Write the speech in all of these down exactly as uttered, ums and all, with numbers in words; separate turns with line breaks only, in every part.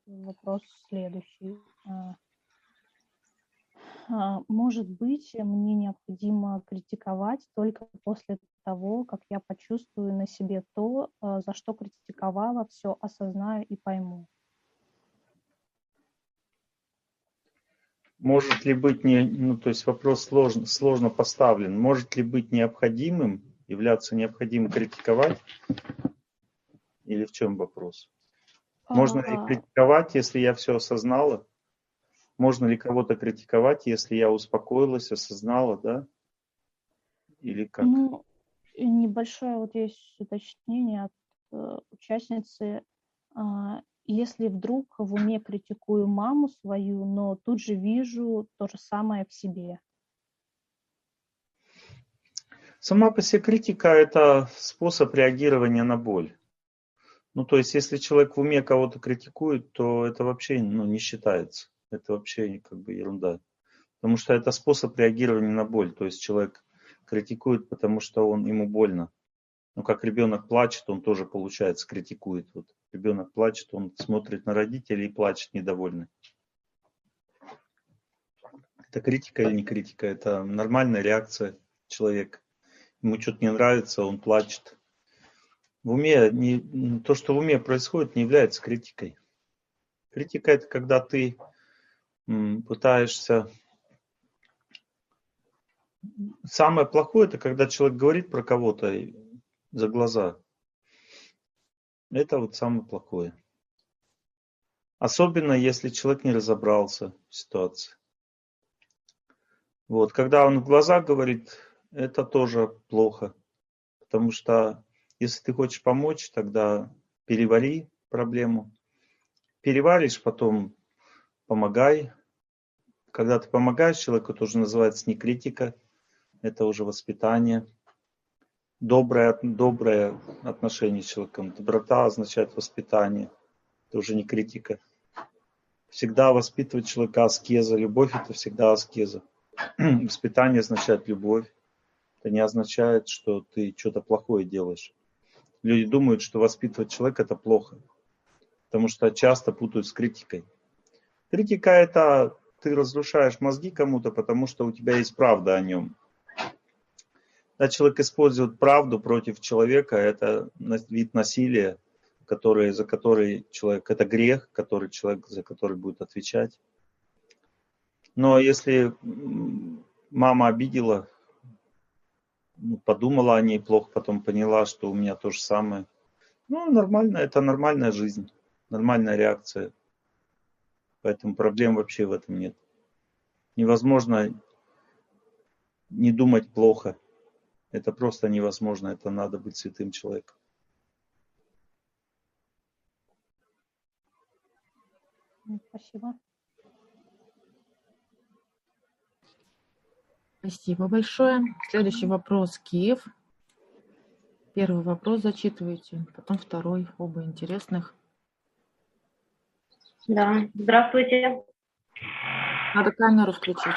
вопрос следующий. А, а, может быть, мне необходимо критиковать только после того, как я почувствую на себе то, а, за что критиковала, все осознаю и пойму.
Может ли быть, не, ну, то есть вопрос сложно, сложно поставлен. Может ли быть необходимым, являться необходимым критиковать? Или в чем вопрос? Можно ли
А,
критиковать, если я все осознала? Можно ли кого-то критиковать, если я успокоилась, осознала, да? Или как?
ну, небольшое вот есть уточнение от э, участницы. А, если вдруг в уме критикую маму свою, но тут же вижу то же самое в себе.
Сама по себе критика – это способ реагирования на боль. Ну, то есть, если человек в уме кого-то критикует, то это вообще, ну, не считается. Это вообще как бы ерунда. Потому что это способ реагирования на боль. То есть, человек критикует, потому что он, ему больно. Ну, как ребенок плачет, он тоже, получается, критикует. Вот ребенок плачет, он смотрит на родителей и плачет недовольный. Это критика или не критика? Это нормальная реакция человека. Ему что-то не нравится, он плачет. В уме, не, то, что в уме происходит, не является критикой. Критика – это когда ты м, пытаешься... Самое плохое – это когда человек говорит про кого-то за глаза. Это вот самое плохое. Особенно, если человек не разобрался в ситуации. Вот, когда он в глаза говорит, это тоже плохо. Потому что если ты хочешь помочь, тогда перевари проблему. Переваришь, потом помогай. Когда ты помогаешь человеку, это уже называется не критика, это уже воспитание. Доброе, доброе отношение с человеком. Доброта означает воспитание. Это уже не критика. Всегда воспитывать человека аскеза. Любовь – это всегда аскеза. Воспитание означает любовь. Это не означает, что ты что-то плохое делаешь. Люди думают, что воспитывать человека – это плохо. Потому что часто путают с критикой. Критика – это ты разрушаешь мозги кому-то, потому что у тебя есть правда о нем. Когда человек использует правду против человека, это вид насилия, который, за который человек, это грех, который человек, за который будет отвечать. Но если мама обидела, подумала о ней плохо, потом поняла, что у меня то же самое, ну, нормально, это нормальная жизнь, нормальная реакция. Поэтому проблем вообще в этом нет. Невозможно не думать плохо. Это просто невозможно, это надо быть святым человеком.
Спасибо.
Спасибо большое. Следующий вопрос. Киев. Первый вопрос зачитываете, потом второй. Оба интересных.
Да, здравствуйте.
Надо камеру включить.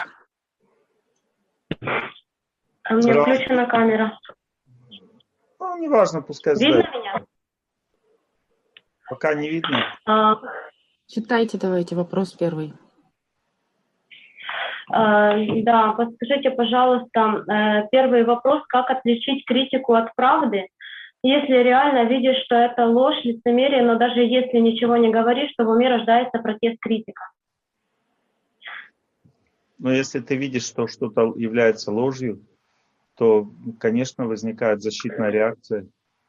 А мне включена камера.
Ну, неважно, пускай
Видно
задает.
меня?
Пока не видно.
А,
Читайте давайте вопрос первый.
а, да, подскажите, пожалуйста, э, первый вопрос, как отличить критику от правды? Если реально видишь, что это ложь, лицемерие, но даже если ничего не говоришь, то в уме рождается протест критика.
Но если ты видишь, что что-то является ложью, то, конечно, возникает защитная реакция.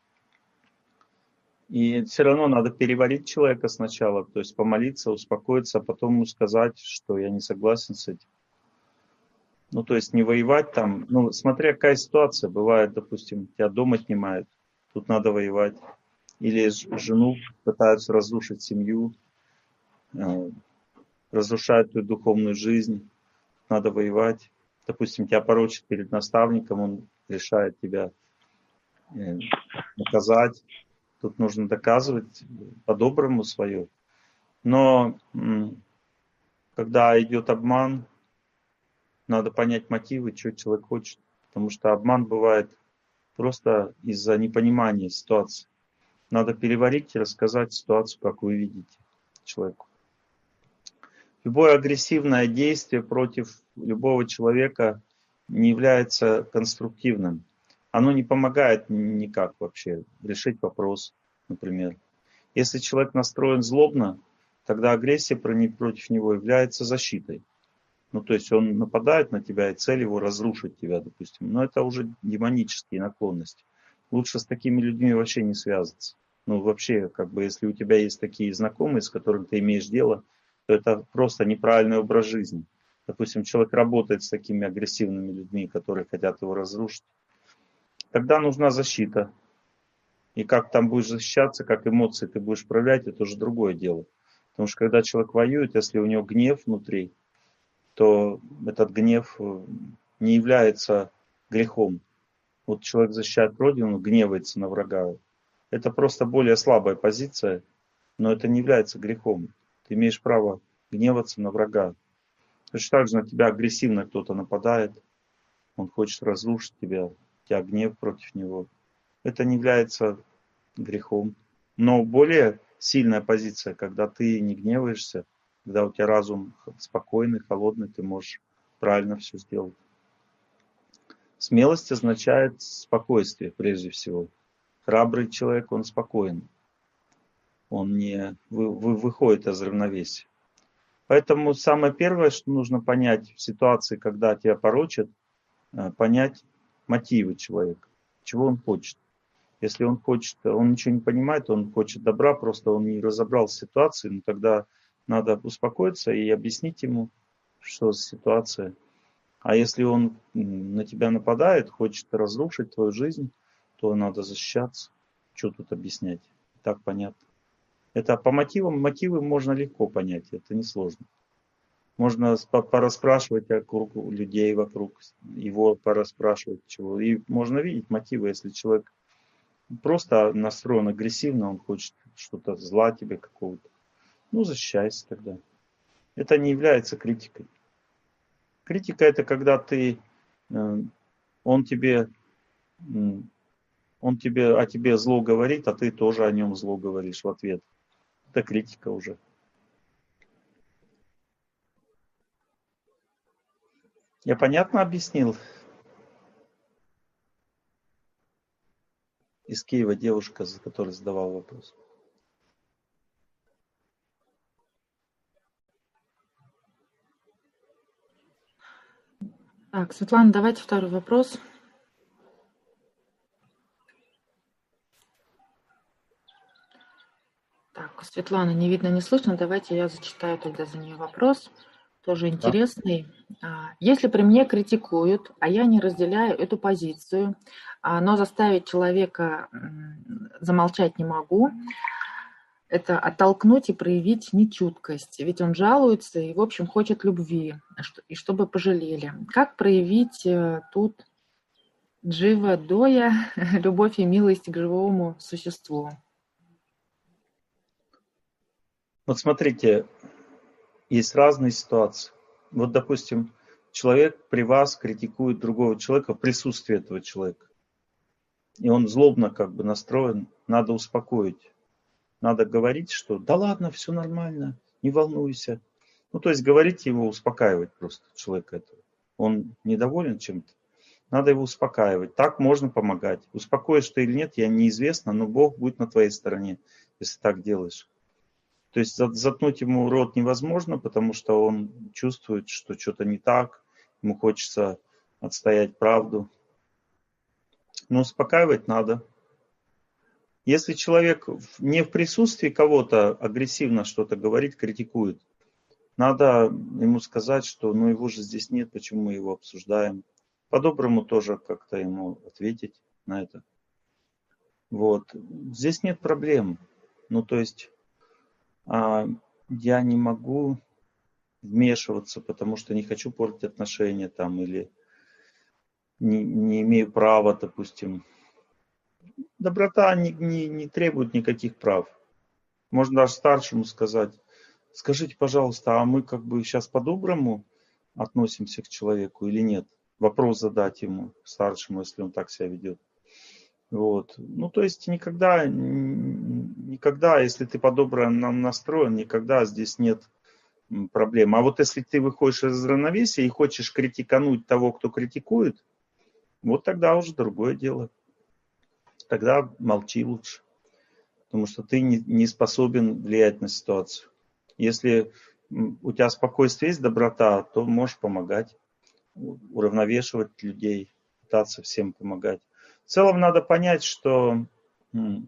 И все равно надо переварить человека сначала, то есть помолиться, успокоиться, а потом ему сказать, что я не согласен с этим. Ну, то есть не воевать там, ну, смотря какая ситуация, бывает, допустим, тебя дом отнимают, тут надо воевать. Или жену пытаются разрушить семью, разрушают твою духовную жизнь, надо воевать. Допустим, тебя порочат перед наставником, он решает тебя наказать. Тут нужно доказывать по-доброму свое. Но когда идет обман, надо понять мотивы, что человек хочет. Потому что обман бывает просто из-за непонимания ситуации. Надо переварить и рассказать ситуацию, как вы видите человеку. Любое агрессивное действие против любого человека не является конструктивным. Оно не помогает никак вообще решить вопрос, например. Если человек настроен злобно, тогда агрессия против него является защитой. Ну, то есть он нападает на тебя, и цель его разрушить тебя, допустим. Но это уже демонические наклонности. Лучше с такими людьми вообще не связываться. Ну, вообще, как бы, если у тебя есть такие знакомые, с которыми ты имеешь дело, то это просто неправильный образ жизни. Допустим, человек работает с такими агрессивными людьми, которые хотят его разрушить. Тогда нужна защита. И как там будешь защищаться, как эмоции ты будешь проявлять, это уже другое дело. Потому что когда человек воюет, если у него гнев внутри, то этот гнев не является грехом. Вот человек защищает родину, гневается на врага. Это просто более слабая позиция, но это не является грехом. Ты имеешь право гневаться на врага. Точно так же на тебя агрессивно кто-то нападает, он хочет разрушить тебя, у тебя гнев против него. Это не является грехом. Но более сильная позиция, когда ты не гневаешься, когда у тебя разум спокойный, холодный, ты можешь правильно все сделать. Смелость означает спокойствие, прежде всего. Храбрый человек, он спокоен. Он не вы, вы, выходит из равновесия. Поэтому самое первое, что нужно понять в ситуации, когда тебя порочат, понять мотивы человека, чего он хочет. Если он хочет, он ничего не понимает, он хочет добра, просто он не разобрался в ситуации, ну тогда надо успокоиться и объяснить ему, что за ситуация. А если он на тебя нападает, хочет разрушить твою жизнь, то надо защищаться. Что тут объяснять? Так понятно. Это по мотивам, мотивы можно легко понять, это несложно. Можно порасспрашивать вокруг людей вокруг, его порасспрашивать чего. И можно видеть мотивы, если человек просто настроен агрессивно, он хочет что-то зла тебе какого-то. Ну, защищайся тогда. Это не является критикой. Критика это когда ты, он тебе, он тебе о тебе зло говорит, а ты тоже о нем зло говоришь в ответ. Это критика уже. Я понятно объяснил? Из Киева девушка, которая задавала вопрос.
Так, Светлана, давайте второй вопрос. Так, Светлана, не видно, не слышно. Давайте я зачитаю тогда за нее вопрос. Тоже интересный. Да. Если при мне критикуют, а я не разделяю эту позицию, но заставить человека замолчать не могу, это оттолкнуть и проявить нечуткость. Ведь он жалуется и, в общем, хочет любви, и чтобы пожалели. Как проявить тут джива доя, любовь и милость к живому существу?
Вот смотрите, есть разные ситуации. Вот, допустим, человек при вас критикует другого человека в присутствии этого человека. И он злобно как бы настроен, надо успокоить. Надо говорить, что да ладно, все нормально, не волнуйся. Ну, то есть говорить его, успокаивать просто человека этого. Он недоволен чем-то. Надо его успокаивать. Так можно помогать. Успокоишь ты или нет, я неизвестно, но Бог будет на твоей стороне, если так делаешь. То есть заткнуть ему рот невозможно, потому что он чувствует, что что-то не так, ему хочется отстоять правду. Но успокаивать надо. Если человек не в присутствии кого-то агрессивно что-то говорит, критикует, надо ему сказать, что ну его же здесь нет, почему мы его обсуждаем. По-доброму тоже как-то ему ответить на это. Вот. Здесь нет проблем. Ну, то есть а, я не могу вмешиваться, потому что не хочу портить отношения там или не, не имею права, допустим. Доброта не, не, не требует никаких прав. Можно даже старшему сказать, скажите, пожалуйста, а мы как бы сейчас по-доброму относимся к человеку или нет? Вопрос задать ему, старшему, если он так себя ведет. Вот. Ну, то есть никогда, никогда, если ты по-доброму настроен, никогда здесь нет проблема. А вот если ты выходишь из равновесия и хочешь критикануть того, кто критикует, вот тогда уже другое дело. Тогда молчи лучше. Потому что ты не, не способен влиять на ситуацию. Если у тебя спокойствие есть, доброта, то можешь помогать, уравновешивать людей, пытаться всем помогать. В целом надо понять, что м,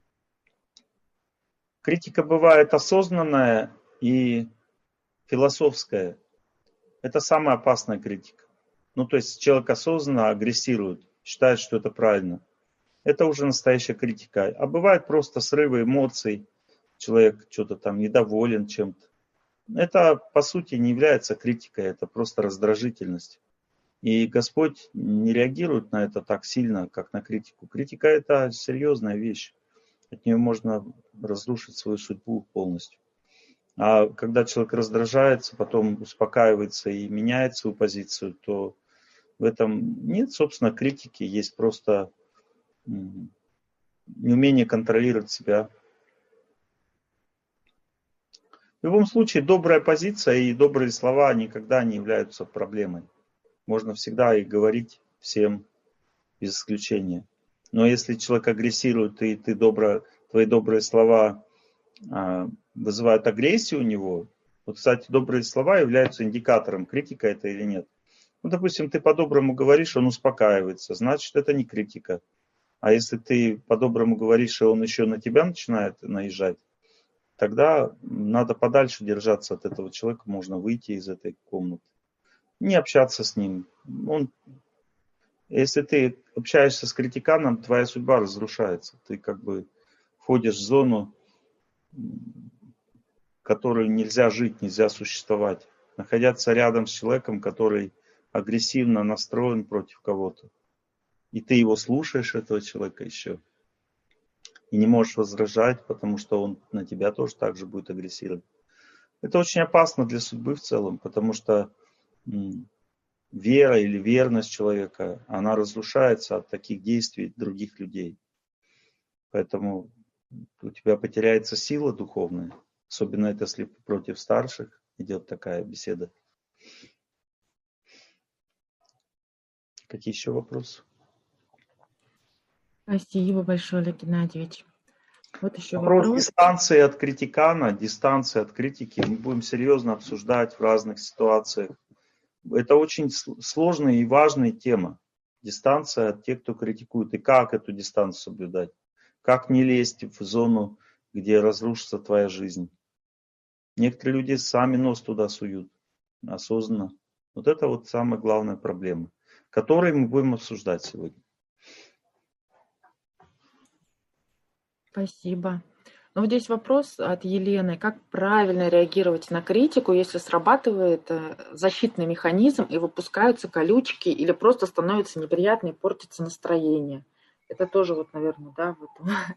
критика бывает осознанная и философская. Это самая опасная критика. Ну, то есть человек осознанно агрессирует, считает, что это правильно. Это уже настоящая критика. А бывает просто срывы эмоций, человек что-то там недоволен чем-то. Это, по сути, не является критикой, это просто раздражительность. И Господь не реагирует на это так сильно, как на критику. Критика – это серьезная вещь. От нее можно разрушить свою судьбу полностью. А когда человек раздражается, потом успокаивается и меняет свою позицию, то в этом нет, собственно, критики, есть просто неумение контролировать себя. В любом случае, добрая позиция и добрые слова никогда не являются проблемой. Можно всегда и говорить всем без исключения. Но если человек агрессирует, и ты добро, твои добрые слова а, вызывают агрессию у него, вот, кстати, добрые слова являются индикатором, критика это или нет. Ну, допустим, ты по-доброму говоришь, он успокаивается, значит, это не критика. А если ты по-доброму говоришь, и он еще на тебя начинает наезжать, тогда надо подальше держаться от этого человека, можно выйти из этой комнаты. Не общаться с ним. Он, если ты общаешься с критиканом, твоя судьба разрушается. Ты как бы входишь в зону, в которой нельзя жить, нельзя существовать. Находиться рядом с человеком, который агрессивно настроен против кого-то. И ты его слушаешь, этого человека еще. И не можешь возражать, потому что он на тебя тоже так же будет агрессировать. Это очень опасно для судьбы в целом, потому что вера или верность человека, она разрушается от таких действий других людей. Поэтому у тебя потеряется сила духовная, особенно это, если против старших идет такая беседа. Какие еще вопросы?
Спасибо большое, Олег Геннадьевич. Вот еще
вопрос.
вопрос.
Дистанции от критикана, дистанции от критики мы будем серьезно обсуждать в разных ситуациях. Это очень сложная и важная тема. Дистанция от тех, кто критикует. И как эту дистанцию соблюдать. Как не лезть в зону, где разрушится твоя жизнь. Некоторые люди сами нос туда суют. Осознанно. Вот это вот самая главная проблема, которую мы будем обсуждать сегодня.
Спасибо. Ну, вот здесь вопрос от Елены. Как правильно реагировать на критику, если срабатывает защитный механизм и выпускаются колючки или просто становится неприятно и портится настроение? Это тоже вот, наверное, да, вот.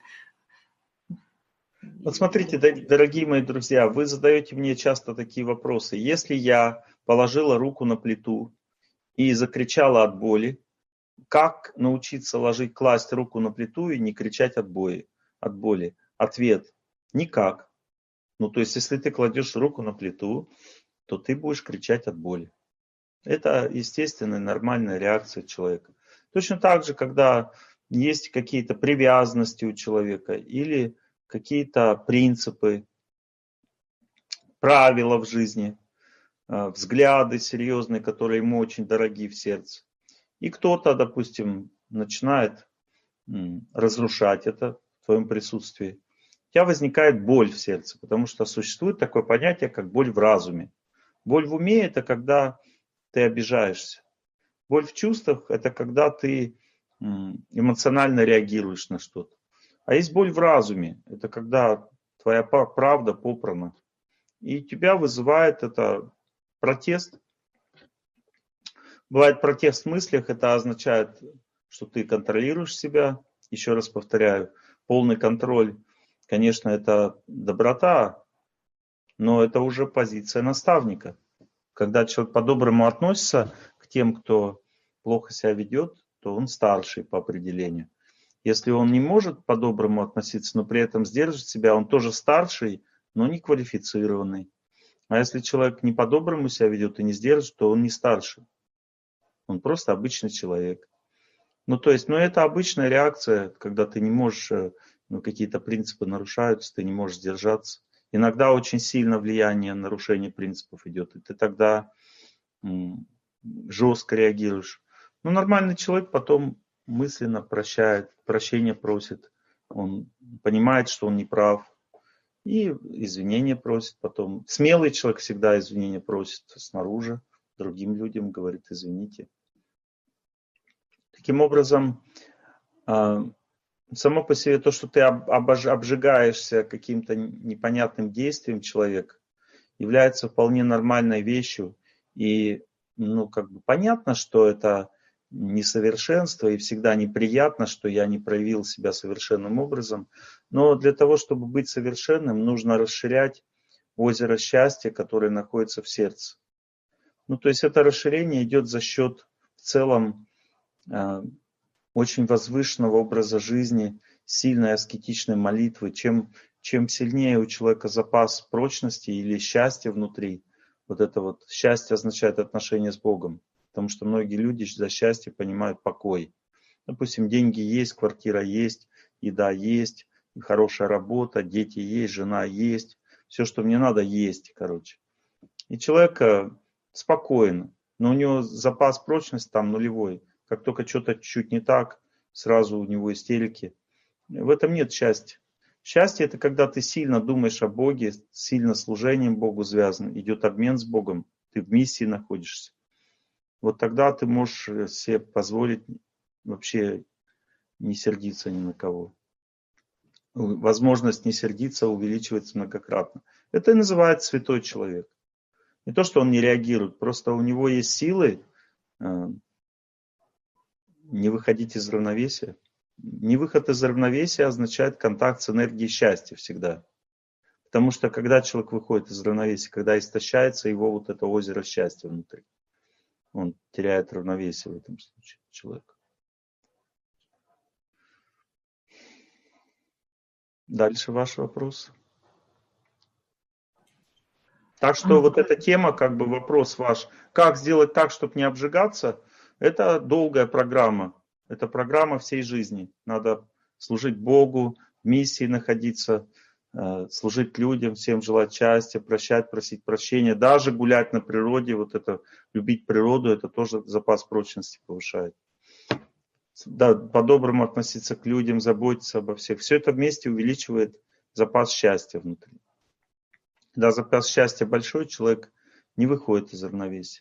Вот смотрите, дорогие мои друзья, вы задаете мне часто такие вопросы. Если я положила руку на плиту и закричала от боли, как научиться ложить, класть руку на плиту и не кричать от боли? От боли? Ответ – никак. Ну, то есть, если ты кладешь руку на плиту, то ты будешь кричать от боли. Это естественная, нормальная реакция человека. Точно так же, когда есть какие-то привязанности у человека или какие-то принципы, правила в жизни, взгляды серьезные, которые ему очень дороги в сердце. И кто-то, допустим, начинает разрушать это в твоем присутствии. У тебя возникает боль в сердце, потому что существует такое понятие, как боль в разуме. Боль в уме – это когда ты обижаешься. Боль в чувствах – это когда ты эмоционально реагируешь на что-то. А есть боль в разуме – это когда твоя правда попрана. И тебя вызывает это протест. Бывает протест в мыслях, это означает, что ты контролируешь себя. Еще раз повторяю, полный контроль, конечно, это доброта, но это уже позиция наставника. Когда человек по-доброму относится к тем, кто плохо себя ведет, то он старший по определению. Если он не может по-доброму относиться, но при этом сдерживать себя, он тоже старший, но не квалифицированный. А если человек не по-доброму себя ведет и не сдержит, то он не старший. Он просто обычный человек. Ну, то есть, ну, это обычная реакция, когда ты не можешь, ну, какие-то принципы нарушаются, ты не можешь сдержаться. Иногда очень сильно влияние нарушения принципов идет, и ты тогда м, жестко реагируешь. Ну, нормальный человек потом мысленно прощает, прощения просит, он понимает, что он не прав, и извинения просит потом. Смелый человек всегда извинения просит снаружи, другим людям говорит: извините. Таким образом, само по себе то, что ты обжигаешься каким-то непонятным действием человека, является вполне нормальной вещью. И, ну, как бы понятно, что это несовершенство, и всегда неприятно, что я не проявил себя совершенным образом. Но для того, чтобы быть совершенным, нужно расширять озеро счастья, которое находится в сердце. Ну, то есть это расширение идет за счет в целом э, очень возвышенного образа жизни, сильной аскетичной молитвы. Чем, чем сильнее у человека запас прочности или счастья внутри, вот это вот счастье означает отношение с Богом. Потому что многие люди за счастье понимают покой. Допустим, деньги есть, квартира есть, еда есть, хорошая работа, дети есть, жена есть. Все, что мне надо, есть, короче. И человек спокоен, но у него запас прочности там нулевой. Как только что-то чуть не так, сразу у него истерики. В этом нет счастья. Счастье — это когда ты сильно думаешь о Боге, сильно служением Богу связан, идет обмен с Богом, ты в миссии находишься. Вот тогда ты можешь себе позволить вообще не сердиться ни на кого. Возможность не сердиться увеличивается многократно. Это и называется святой человек. Не то, что он не реагирует, просто у него есть силы э, не выходить из равновесия. Невыход из равновесия означает контакт с энергией счастья всегда. Потому что когда человек выходит из равновесия, когда истощается его вот это озеро счастья внутри, он теряет равновесие в этом случае, человек. Дальше ваш вопрос. Так что вот эта тема, как бы вопрос ваш, как сделать так, чтобы не обжигаться, это долгая программа. Это программа всей жизни. Надо служить Богу, в миссии находиться, служить людям, всем желать счастья, прощать, просить прощения. Даже гулять на природе, вот это, любить природу, это тоже запас прочности повышает. Да, по-доброму относиться к людям, заботиться обо всех. Все это вместе увеличивает запас счастья внутри. Когда запас счастья большой, человек не выходит из равновесия.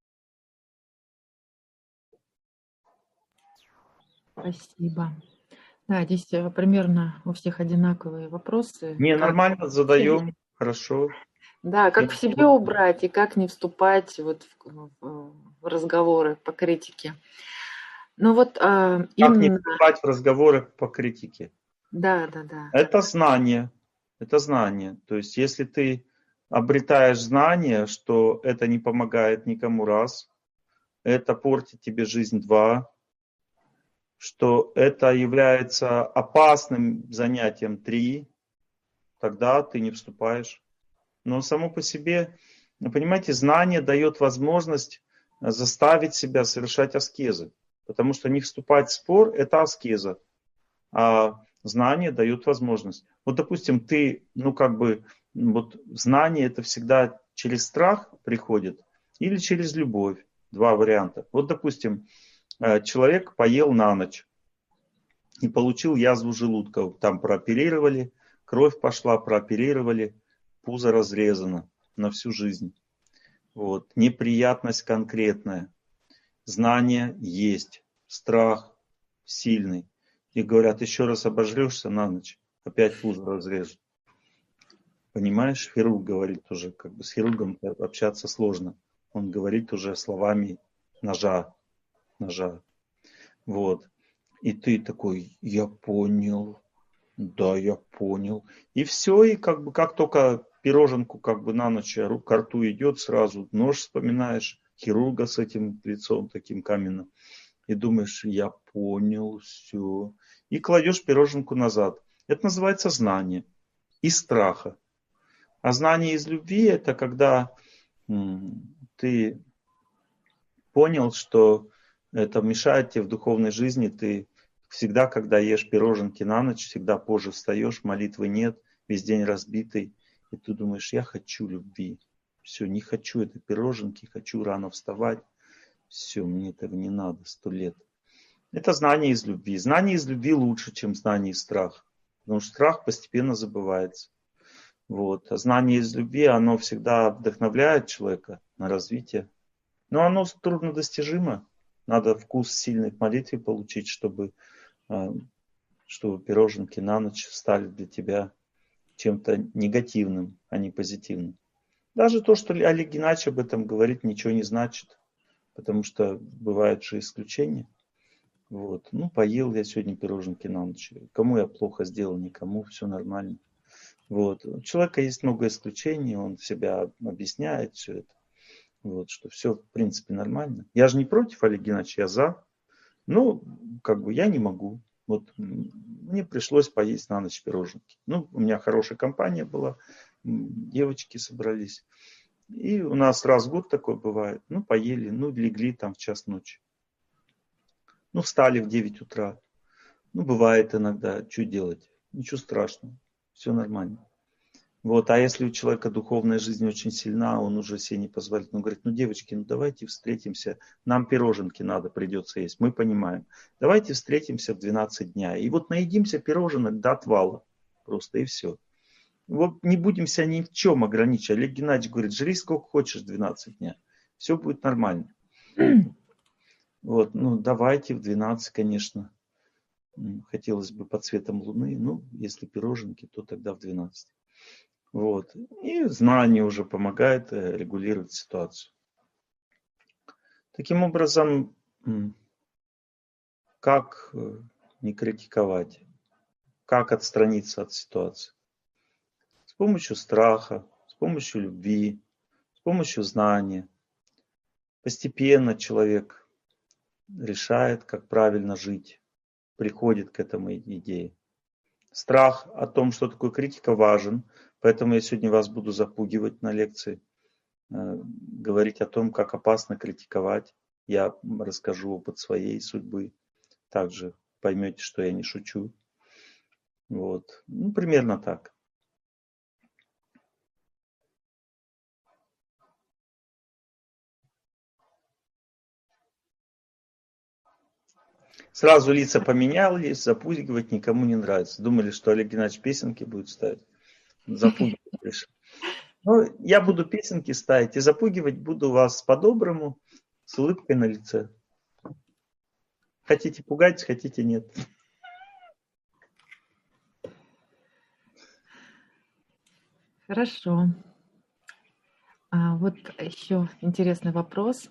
Спасибо. Да, здесь примерно у всех одинаковые вопросы.
Не,
Как...
нормально задаем, хорошо.
Да, как в себе убрать и как не вступать вот в, в разговоры по критике. Ну вот а,
как
именно...
не вступать в разговоры по критике?
Да, да, да.
Это знание. Это знание. То есть, если ты обретаешь знание, что это не помогает никому раз, это портит тебе жизнь два, что это является опасным занятием три, тогда ты не вступаешь. Но само по себе, понимаете, знание дает возможность заставить себя совершать аскезы. Потому что не вступать в спор – это аскеза. А знание дает возможность. Вот, допустим, ты, ну, как бы, вот знание это всегда через страх приходит или через любовь. Два варианта. Вот, допустим, человек поел на ночь и получил язву желудка. Там прооперировали, кровь пошла, прооперировали, пузо разрезано на всю жизнь. Вот. Неприятность конкретная. Знание есть, страх сильный. И говорят, еще раз обожрешься на ночь, опять пузо разрежут. Понимаешь, хирург говорит уже, как бы с хирургом общаться сложно. Он говорит уже словами ножа, ножа. Вот. И ты такой, я понял, да, я понял. И все, и как бы как только пироженку как бы на ночь к рту идет, сразу нож вспоминаешь, хирурга с этим лицом таким каменным. И думаешь, я понял, все. И кладешь пироженку назад. Это называется знание. Из страха. А знание из любви – это когда м, ты понял, что это мешает тебе в духовной жизни, ты всегда, когда ешь пироженки на ночь, всегда позже встаешь, молитвы нет, весь день разбитый, и ты думаешь, я хочу любви. Все, не хочу этой пироженки, хочу рано вставать. Все, мне этого не надо, сто лет. Это знание из любви. Знание из любви лучше, чем знание из страха. Потому что страх постепенно забывается. Вот. А знание из любви, оно всегда вдохновляет человека на развитие. Но оно труднодостижимо. Надо вкус сильной к молитве получить, чтобы, чтобы пироженки на ночь стали для тебя чем-то негативным, а не позитивным. Даже то, что Олег Геннадьевич об этом говорит, ничего не значит. Потому что бывают же исключения. Вот. Ну, поел я сегодня пироженки на ночь. Кому я плохо сделал, никому, все нормально. Вот. У человека есть много исключений, он себя объясняет все это. Вот, что все, в принципе, нормально. Я же не против Олега Геннадьевича, я за. Но, как бы, я не могу. Вот, мне пришлось поесть на ночь пироженки. Ну, у меня хорошая компания была, девочки собрались. И у нас раз в год такое бывает. Ну, поели, ну, легли там в час ночи. Ну, встали в девять утра. Ну, бывает иногда, что делать? Ничего страшного, все нормально. Вот, а если у человека духовная жизнь очень сильна, он уже себе не позволит. Он говорит, ну, девочки, ну, давайте встретимся. Нам пироженки надо, придется есть. Мы понимаем. Давайте встретимся в двенадцать дня. И вот наедимся пироженок до отвала. Просто и все. Вот не будем себя ни в чем ограничивать. Олег Геннадьевич говорит, жри сколько хочешь двенадцать дня. Все будет нормально. Вот, ну, давайте в двенадцать, конечно. Хотелось бы под светом луны. Ну, если пироженки, то тогда в двенадцать. Вот. И знание уже помогает регулировать ситуацию. Таким образом, как не критиковать? Как отстраниться от ситуации? С помощью страха, с помощью любви, с помощью знания. Постепенно человек решает, как правильно жить, приходит к этому идее. Страх о том, что такое критика, важен. Поэтому я сегодня вас буду запугивать на лекции, говорить о том, как опасно критиковать. Я расскажу опыт своей судьбы. Также поймете, что я не шучу. Вот. Ну, примерно так. Сразу лица поменялись, запугивать никому не нравится. Думали, что Олег Геннадьевич песенки будет ставить. Запугивать решил. Ну, я буду песенки ставить и запугивать буду вас по-доброму, с улыбкой на лице. Хотите пугать, хотите нет.
Хорошо. А вот еще интересный вопрос.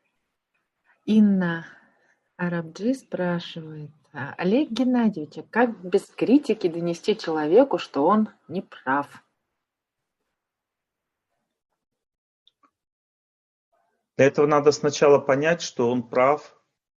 Инна Арабджи спрашивает, Олег Геннадьевич, как без критики донести человеку, что он не прав?
Для этого надо сначала понять, что он прав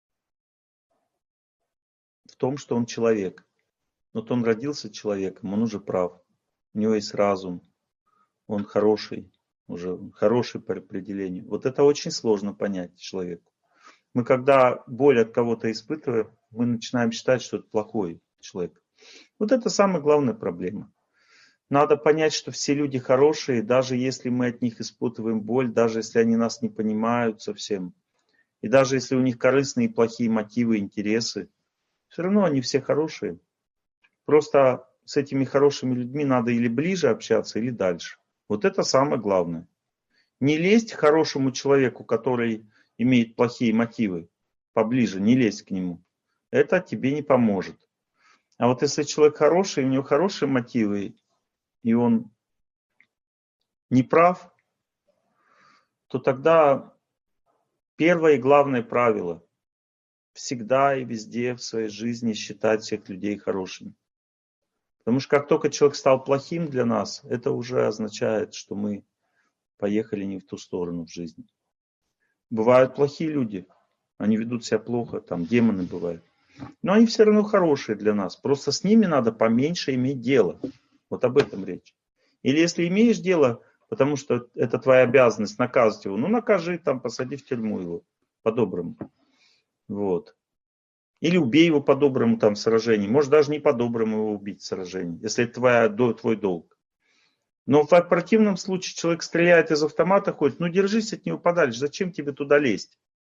в том, что он человек. Вот он родился человеком, он уже прав. У него есть разум, он хороший, уже хороший по определению. Вот это очень сложно понять человеку. Мы когда боль от кого-то испытываем, мы начинаем считать, что это плохой человек. Вот это самая главная проблема. Надо понять, что все люди хорошие, даже если мы от них испытываем боль, даже если они нас не понимают совсем, и даже если у них корыстные и плохие мотивы, интересы, все равно они все хорошие. Просто с этими хорошими людьми надо или ближе общаться, или дальше. Вот это самое главное. Не лезть к хорошему человеку, который имеет плохие мотивы, поближе, не лезь к нему. Это тебе не поможет. А вот если человек хороший, у него хорошие мотивы, и он не прав, то тогда первое и главное правило – всегда и везде в своей жизни считать всех людей хорошими. Потому что как только человек стал плохим для нас, это уже означает, что мы поехали не в ту сторону в жизни. Бывают плохие люди, они ведут себя плохо, там демоны бывают. Но они все равно хорошие для нас. Просто с ними надо поменьше иметь дело. Вот об этом речь. Или если имеешь дело, потому что это твоя обязанность наказывать его, ну накажи, там, посади в тюрьму его по-доброму. Вот. Или убей его по-доброму там в сражении. Может даже не по-доброму его убить в сражении, если это твоя, твой долг. Но в противном случае человек стреляет из автомата, ходит, ну держись от него подальше, зачем тебе туда лезть?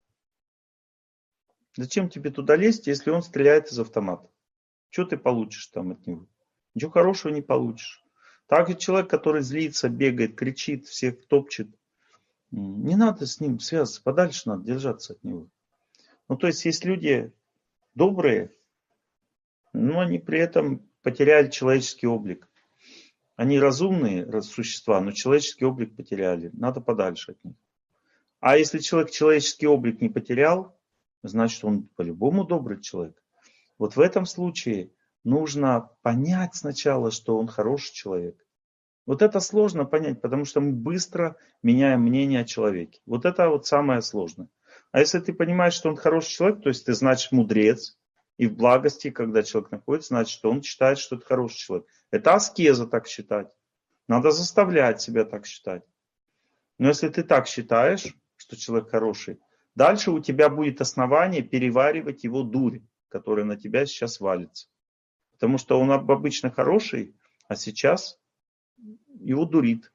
Зачем тебе туда лезть, если он стреляет из автомата? Что ты получишь там от него? Ничего хорошего не получишь. Так и человек, который злится, бегает, кричит, всех топчет. Не надо с ним связываться, подальше надо держаться от него. Ну то есть есть люди добрые, но они при этом потеряли человеческий облик. Они разумные существа, но человеческий облик потеряли. Надо подальше от них. А если человек человеческий облик не потерял, значит он по-любому добрый человек. Вот в этом случае нужно понять сначала, что он хороший человек. Вот это сложно понять, потому что мы быстро меняем мнение о человеке. Вот это вот самое сложное. А если ты понимаешь, что он хороший человек, то есть ты значит мудрец, и в благости, когда человек находится, значит, он считает, что это хороший человек. Это аскеза так считать. Надо заставлять себя так считать. Но если ты так считаешь, что человек хороший, дальше у тебя будет основание переваривать его дурь, которая на тебя сейчас валится. Потому что он обычно хороший, а сейчас его дурит.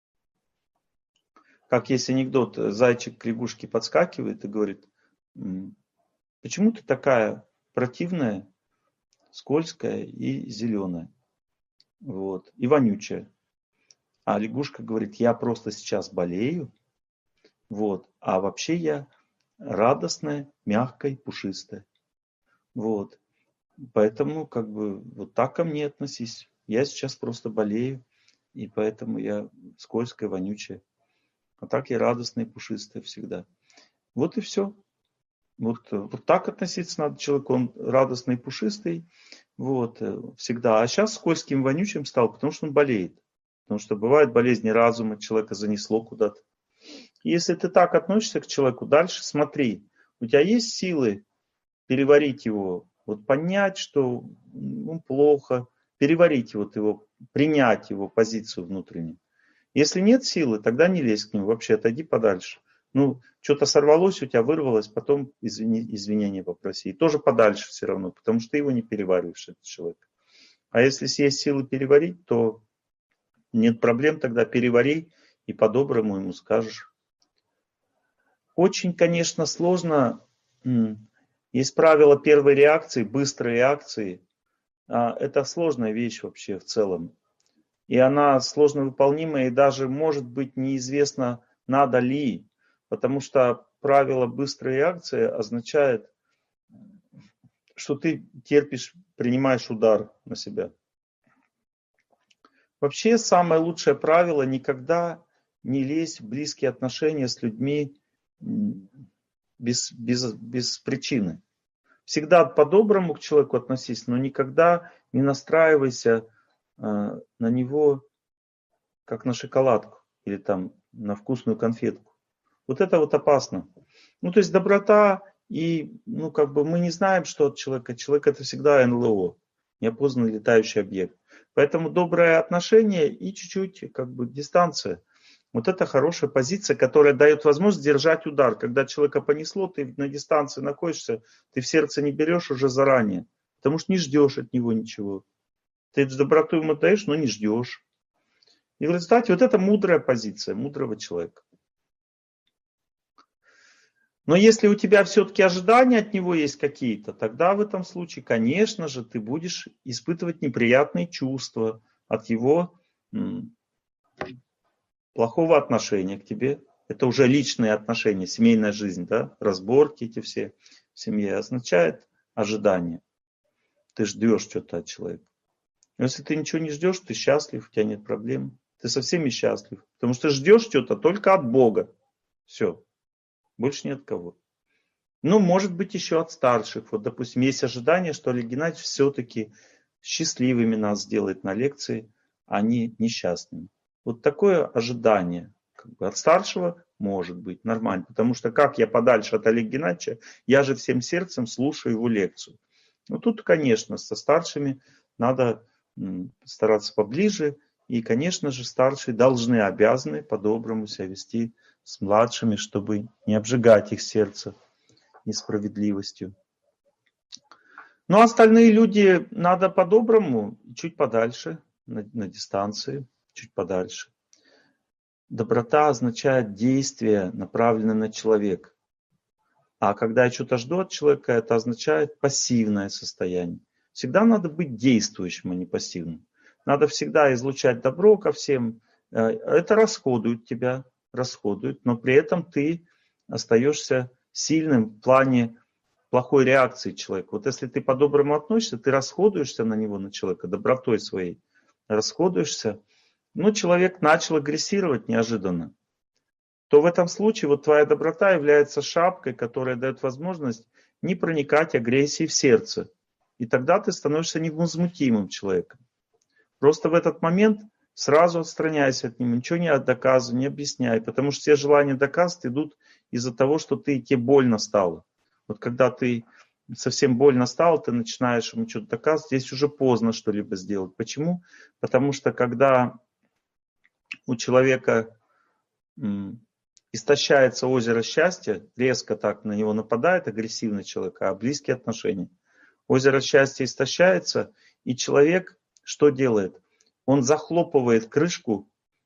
Как есть анекдот, зайчик к лягушке подскакивает и говорит, почему ты такая противная, скользкая и зеленая, вот, и вонючая. А лягушка говорит, я просто сейчас болею, вот, а вообще я радостная, мягкая, пушистая. Вот. Поэтому как бы вот так ко мне относись. Я сейчас просто болею, и поэтому я скользкая, вонючая. А так я радостная и пушистая всегда. Вот и все. Вот, вот так относиться надо к человеку, он радостный и пушистый, вот, всегда. А сейчас скользким, вонючим стал, потому что он болеет. Потому что бывают болезни разума, человека занесло куда-то. И если ты так относишься к человеку, дальше смотри, у тебя есть силы переварить его, вот понять, что ну, плохо, переварить вот его, принять его позицию внутреннюю. Если нет силы, тогда не лезь к нему, вообще отойди подальше. Ну, что-то сорвалось у тебя, вырвалось, потом извини, извинения попроси. И тоже подальше все равно, потому что ты его не перевариваешь, этот человек. А если есть силы переварить, то нет проблем, тогда перевари и по-доброму ему скажешь. Очень, конечно, сложно. Есть правило первой реакции, быстрой реакции. Это сложная вещь вообще в целом. И она сложно выполнимая, и даже, может быть, неизвестно, надо ли. Потому что правило быстрой реакции означает, что ты терпишь, принимаешь удар на себя. Вообще, самое лучшее правило – никогда не лезь в близкие отношения с людьми без, без, без причины. Всегда по-доброму к человеку относись, но никогда не настраивайся э, на него, как на шоколадку или там на вкусную конфетку. Вот это вот опасно. Ну, то есть доброта и, ну, как бы мы не знаем, что от человека. Человек это всегда эн эл о, неопознанный летающий объект. Поэтому доброе отношение и чуть-чуть, как бы, дистанция. Вот это хорошая позиция, которая дает возможность держать удар. Когда человека понесло, ты на дистанции находишься, ты в сердце не берешь уже заранее, потому что не ждешь от него ничего. Ты доброту ему даешь, но не ждешь. И в результате вот это мудрая позиция, мудрого человека. Но если у тебя все-таки ожидания от него есть какие-то, тогда в этом случае, конечно же, ты будешь испытывать неприятные чувства от его м, плохого отношения к тебе. Это уже личные отношения, семейная жизнь, да? Разборки эти все в семье означает ожидание. Ты ждешь что-то от человека. Но если ты ничего не ждешь, ты счастлив, у тебя нет проблем. Ты со всеми счастлив. Потому что ждешь что-то только от Бога. Все. Больше ни от кого. Ну, может быть, еще от старших. Вот, допустим, есть ожидание, что Олег Геннадьевич все-таки счастливыми нас сделает на лекции, а не несчастными. Вот такое ожидание как бы, от старшего может быть нормально. Потому что как я подальше от Олега Геннадьевича, я же всем сердцем слушаю его лекцию. Ну, тут, конечно, со старшими надо м, стараться поближе И, конечно же, старшие должны, обязаны по-доброму себя вести с младшими, чтобы не обжигать их сердце несправедливостью. Но остальные люди надо по-доброму, чуть подальше, на, на дистанции, чуть подальше. Доброта означает действие, направленное на человека. А когда я что-то жду от человека, это означает пассивное состояние. Всегда надо быть действующим, а не пассивным. Надо всегда излучать добро ко всем. Это расходует тебя, расходует, но при этом ты остаешься сильным в плане плохой реакции человека. Вот если ты по-доброму относишься, ты расходуешься на него, на человека, добротой своей расходуешься, но человек начал агрессировать неожиданно, то в этом случае вот твоя доброта является шапкой, которая дает возможность не проникать агрессии в сердце. И тогда ты становишься невозмутимым человеком. Просто в этот момент сразу отстраняйся от него, ничего не доказывай, не объясняй, потому что все желания доказывать идут из-за того, что ты, тебе больно стало. Вот когда ты совсем больно стало, ты начинаешь ему что-то доказывать, здесь уже поздно что-либо сделать. Почему? Потому что когда у человека м, истощается озеро счастья, резко так на него нападает агрессивный человек, а близкие отношения. Озеро счастья истощается, и человек что делает? Он захлопывает крышку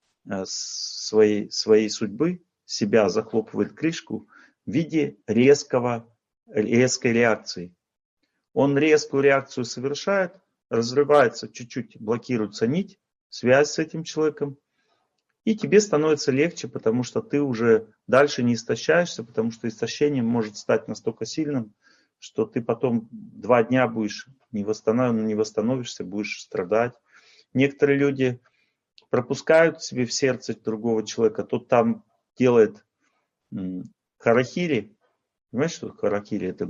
своей, своей судьбы, себя захлопывает крышку в виде резкого, резкой реакции. Он резкую реакцию совершает, разрывается чуть-чуть, блокируется нить, связь с этим человеком, и тебе становится легче, потому что ты уже дальше не истощаешься, потому что истощение может стать настолько сильным, что ты потом два дня будешь не, восстанов... не восстановишься, будешь страдать. Некоторые люди пропускают себе в сердце другого человека, тот там делает харакири. Понимаешь, что харакири? Это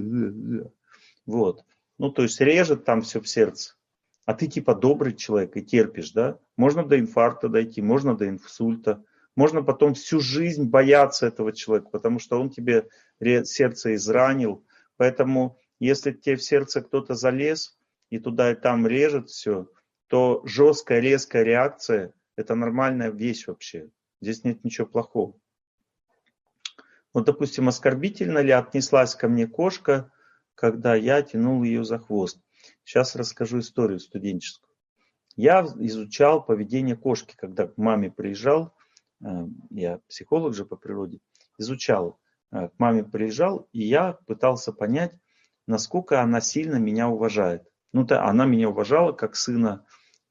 вот. Ну, то есть режет там все в сердце. А ты типа добрый человек и терпишь, да? Можно до инфаркта дойти, можно до инсульта. Можно потом всю жизнь бояться этого человека, потому что он тебе сердце изранил. Поэтому, если тебе в сердце кто-то залез и туда и там режет все, то жесткая, резкая реакция – это нормальная вещь вообще. Здесь нет ничего плохого. Вот, допустим, оскорбительно ли отнеслась ко мне кошка, когда я тянул ее за хвост. Сейчас расскажу историю студенческую. Я изучал поведение кошки, когда к маме приезжал, я психолог же по природе, изучал, к маме приезжал, и я пытался понять, насколько она сильно меня уважает. Ну, да, она меня уважала как сына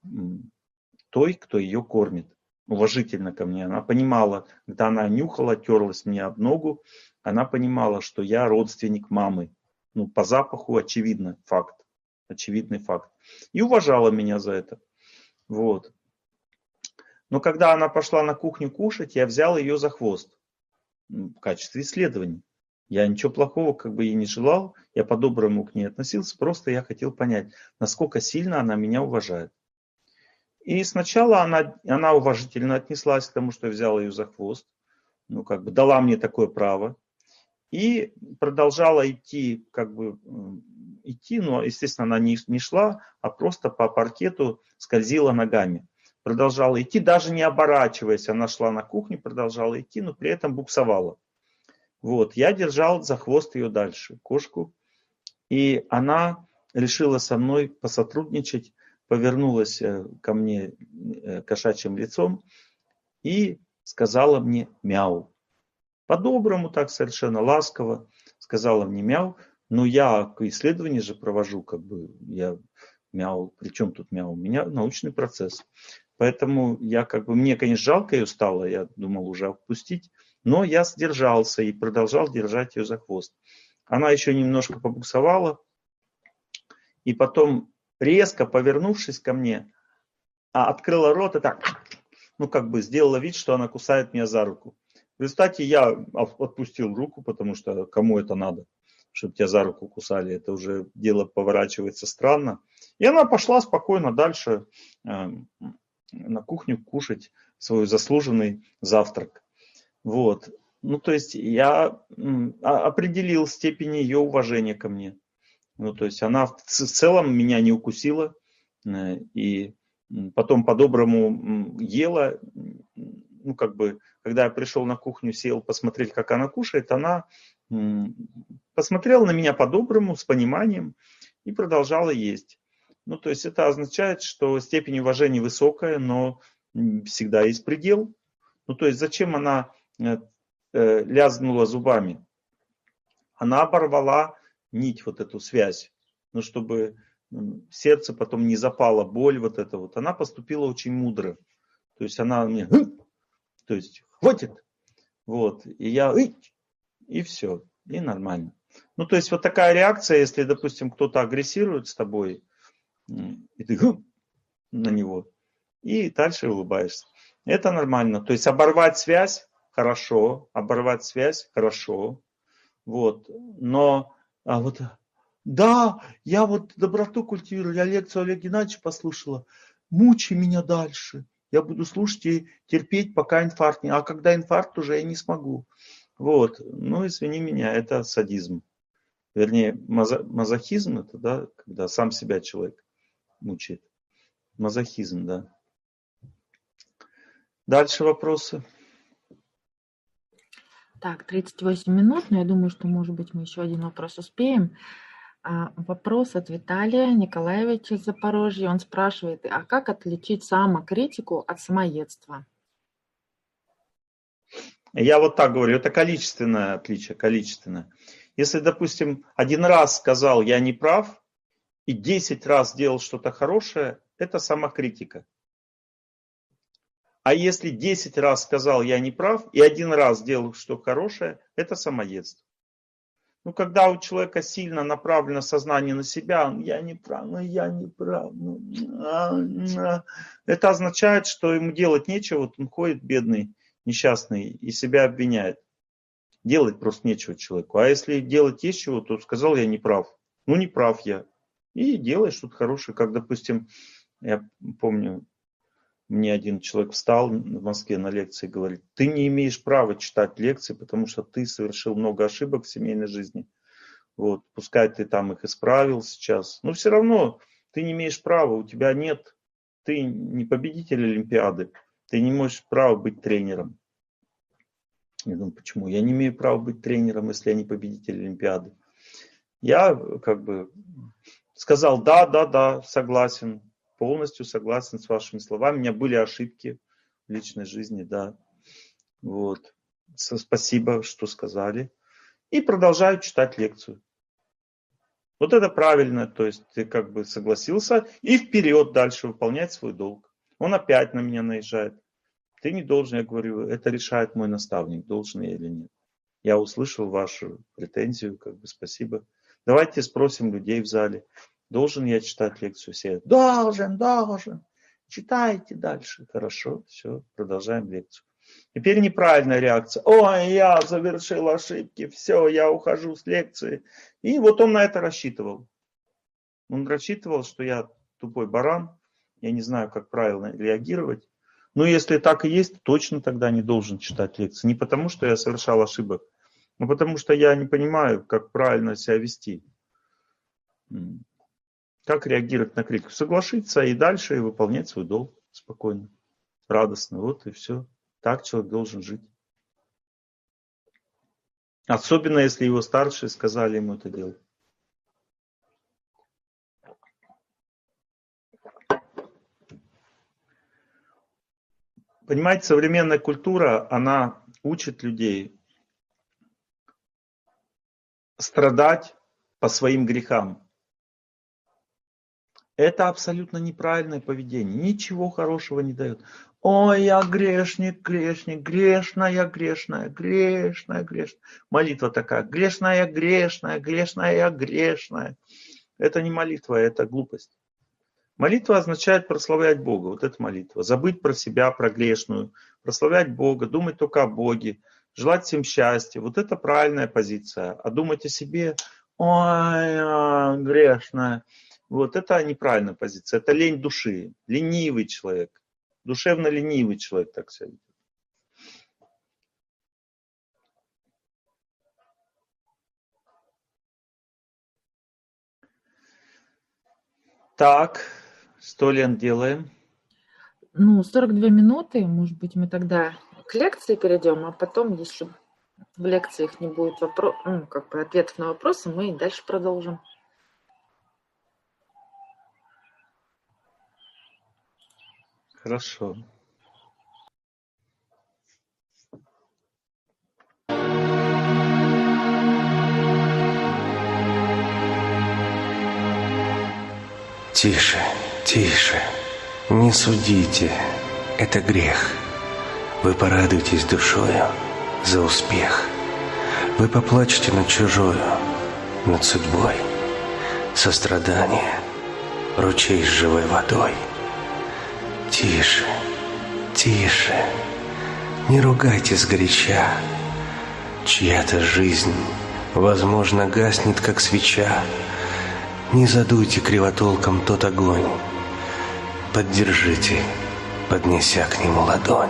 той, кто ее кормит. Уважительно ко мне. Она понимала, когда она нюхала, терлась мне об ногу, она понимала, что я родственник мамы. Ну, по запаху очевидно факт. Очевидный факт. И уважала меня за это. Вот. Но когда она пошла на кухню кушать, я взял ее за хвост. В качестве исследования. Я ничего плохого как бы ей не желал. Я по-доброму к ней относился. Просто я хотел понять, насколько сильно она меня уважает. И сначала она, она уважительно отнеслась к тому, что я взял ее за хвост. Ну, как бы дала мне такое право. И продолжала идти, как бы идти, но, естественно, она не, не шла, а просто по паркету скользила ногами. Продолжала идти, даже не оборачиваясь. Она шла на кухню, продолжала идти, но при этом буксовала. Вот, я держал за хвост ее дальше, кошку. И она решила со мной посотрудничать, повернулась ко мне кошачьим лицом и сказала мне мяу. По-доброму, так совершенно ласково сказала мне мяу. Но я исследование же провожу, как бы я мяу. При чем тут мяу? У меня научный процесс. Поэтому я как бы, мне, конечно, жалко ее стало, я думал уже отпустить. Но я сдержался и продолжал держать ее за хвост. Она еще немножко побуксовала. И потом, резко повернувшись ко мне, открыла рот и так, ну как бы сделала вид, что она кусает меня за руку. В результате я отпустил руку, потому что кому это надо, чтобы тебя за руку кусали. Это уже дело поворачивается странно. И она пошла спокойно дальше э, на кухню кушать свой заслуженный завтрак. Вот. Ну, то есть я м, определил степень ее уважения ко мне. Ну, то есть она в целом меня не укусила. Э, и потом по-доброму ела. Ну, как бы, когда я пришел на кухню, сел посмотреть, как она кушает, она посмотрела на меня по-доброму, с пониманием и продолжала есть. Ну, то есть это означает, что степень уважения высокая, но всегда есть предел. Ну, то есть зачем она э, э, лязгнула зубами? Она оборвала нить, вот эту связь. Ну, чтобы в сердце потом не запала боль вот эта вот. Она поступила очень мудро. То есть она мне, то есть хватит. Вот. И я, и все. И нормально. Ну, то есть вот такая реакция, если, допустим, кто-то агрессирует с тобой, и ты на него, и дальше улыбаешься. Это нормально. То есть оборвать связь хорошо, оборвать связь хорошо. Вот. Но а вот, да, я вот доброту культивирую, я лекцию Олега Геннадьевича послушала, мучай меня дальше. Я буду слушать и терпеть, пока инфаркт не... А когда инфаркт, уже я не смогу. Вот. Ну, извини меня, это садизм. Вернее, мазо... мазохизм это, да, когда сам себя человек мучает. Мазохизм, да. Дальше вопросы.
Так, тридцать восемь минут, но я думаю, что, может быть, мы еще один вопрос успеем. А, вопрос от Виталия Николаевича из Запорожья. Он спрашивает, а как отличить самокритику от самоедства?
Я вот так говорю, это количественное отличие, количественное. Если, допустим, один раз сказал «я не прав» и десять раз делал что-то хорошее, это самокритика. А если десять раз сказал «я не прав» и один раз делал что-то хорошее, это самоедство. Ну, когда у человека сильно направлено сознание на себя, он, я не прав, ну, я не прав. Ну, а, а. Это означает, что ему делать нечего, вот он ходит бедный, несчастный и себя обвиняет. Делать просто нечего человеку. А если делать есть чего, то сказал я не прав. Ну, не прав я. И делай что-то хорошее. Как, допустим, я помню, мне один человек встал в Москве на лекции и говорит, ты не имеешь права читать лекции, потому что ты совершил много ошибок в семейной жизни. Вот, пускай ты там их исправил сейчас, но все равно ты не имеешь права, у тебя нет, ты не победитель Олимпиады, ты не можешь права быть тренером. Я думаю, почему? Я не имею права быть тренером, если я не победитель Олимпиады. Я как бы сказал, да, да, да, согласен, полностью согласен с вашими словами. У меня были ошибки в личной жизни, да. Вот. Спасибо, что сказали. И продолжаю читать лекцию. Вот это правильно, то есть ты как бы согласился и вперед дальше выполнять свой долг. Он опять на меня наезжает. Ты не должен, я говорю, это решает мой наставник, должен я или нет. Я услышал вашу претензию, как бы спасибо. Давайте спросим людей в зале, должен я читать лекцию? Все, должен, должен. Читайте дальше. Хорошо, все, продолжаем лекцию. Теперь неправильная реакция. Ой, я совершил ошибки, все, я ухожу с лекции. И вот он на это рассчитывал. Он рассчитывал, что я тупой баран, я не знаю, как правильно реагировать. Но если так и есть, точно тогда не должен читать лекции. Не потому, что я совершал ошибок, но потому, что я не понимаю, как правильно себя вести. Как реагировать на критику. Соглашиться и дальше выполнять свой долг спокойно, радостно. Вот и все. Так человек должен жить. Особенно, если его старшие сказали ему это делать. Понимаете, современная культура, она учит людей страдать по своим грехам. Это абсолютно неправильное поведение. Ничего хорошего не дает. Ой, я грешник, грешник, грешная, грешная, грешная, грешная. Молитва такая. Грешная, грешная, грешная, грешная. Это не молитва, это глупость. Молитва означает прославлять Бога. Вот это молитва. Забыть про себя, про грешную. Прославлять Бога, думать только о Боге. Желать всем счастья. Вот это правильная позиция. А думать о себе, ой, грешная. Вот это неправильная позиция. Это лень души. Ленивый человек. Душевно ленивый человек так себя ведет. Так, сто лент делаем.
Ну, сорок две минуты, может быть, мы тогда к лекции перейдем, а потом, если в лекциях не будет вопро- ну, как бы ответов на вопросы, мы дальше продолжим.
Хорошо.
Тише, тише, не судите, это грех. Вы порадуйтесь душою за успех. Вы поплачьте над чужою, над судьбой. Сострадание, ручей с живой водой. Тише, тише, не ругайте сгоряча. Чья-то жизнь, возможно, гаснет, как свеча. Не задуйте кривотолком тот огонь. Поддержите, поднеся к нему ладонь.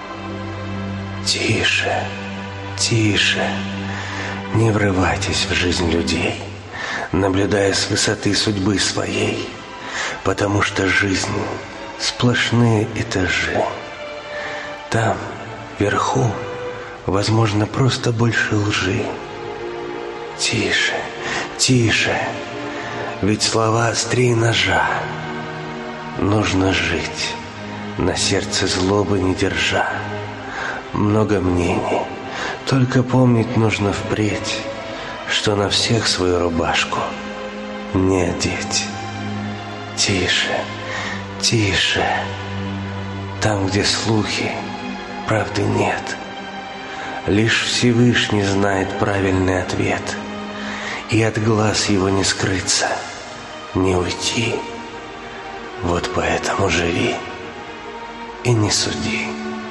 Тише, тише, не врывайтесь в жизнь людей, наблюдая с высоты судьбы своей, потому что жизнь — сплошные этажи. Там, вверху, возможно, просто больше лжи. Тише, тише, ведь слова острее ножа. Нужно жить, на сердце злобы не держа. Много мнений, только помнить нужно впредь, что на всех свою рубашку не одеть. Тише, тише, там, где слухи, правды нет. Лишь Всевышний знает правильный ответ, и от глаз его не скрыться, не уйти. Вот поэтому живи и не суди.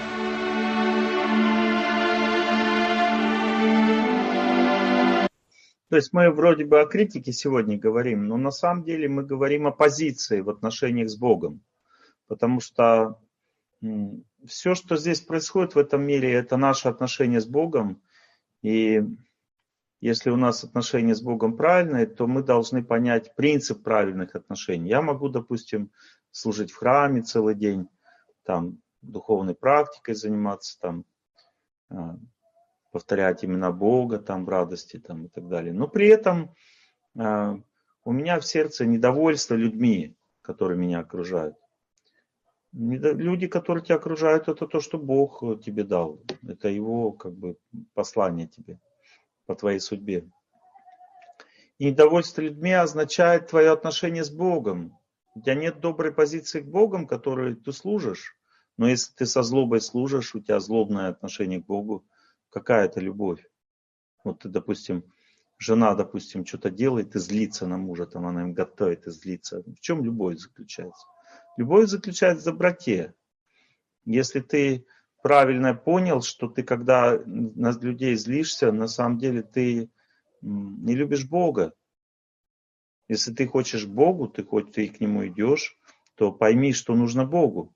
То есть мы вроде бы о критике сегодня говорим, но на самом деле мы говорим о позиции в отношениях с Богом. Потому что все, что здесь происходит в этом мире, это наше отношение с Богом. И если у нас отношения с Богом правильные, то мы должны понять принцип правильных отношений. Я могу, допустим, служить в храме целый день, там, духовной практикой заниматься, там, повторять имена Бога там, в радости там, и так далее. Но при этом э, у меня в сердце недовольство людьми, которые меня окружают. Люди, которые тебя окружают, это то, что Бог тебе дал. Это Его как бы послание тебе по твоей судьбе. И недовольство людьми означает твое отношение с Богом. У тебя нет доброй позиции к Богу, которой ты служишь. Но если ты со злобой служишь, у тебя злобное отношение к Богу, какая это любовь? Вот ты, допустим, жена, допустим, что-то делает и злится на мужа, там она им готовит и злится. В чем любовь заключается? Любовь заключается в доброте. Если ты правильно понял, что ты, когда на людей злишься, на самом деле ты не любишь Бога. Если ты хочешь Богу, ты хоть ты к Нему идешь, то пойми, что нужно Богу.